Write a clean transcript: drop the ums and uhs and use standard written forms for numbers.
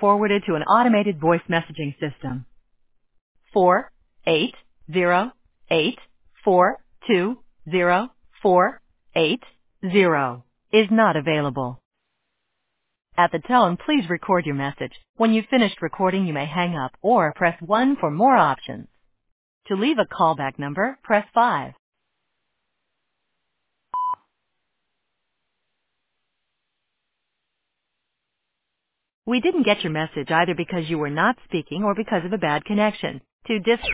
forwarded to an automated voice messaging system. 48084204880 is not available. At the tone, please record your message. When you've finished recording, you may hang up or press 1 for more options. To leave a callback number, press 5. We didn't get your message either because you were not speaking or because of a bad connection. To